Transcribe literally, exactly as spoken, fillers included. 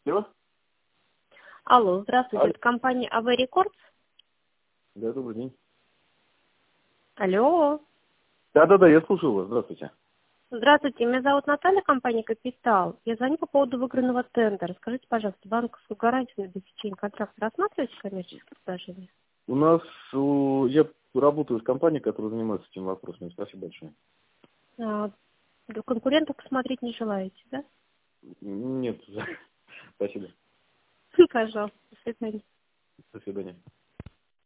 Алло? Алло, здравствуйте, Алло. это компания эй ви Records? Да, добрый день. Алло. Да-да-да, я слушаю вас. Здравствуйте. Здравствуйте, меня зовут Наталья, компания «Капитал». Я звоню по поводу выигранного тендера. Скажите, пожалуйста, банковскую гарантию на обеспечение контракта рассматриваете коммерческое предложение? У нас, у- я работаю с компанией, которая занимается этим вопросом. Спасибо большое. А, для конкурентов посмотреть не желаете, да? Нет, спасибо. Пожалуйста, до свидания. До свидания.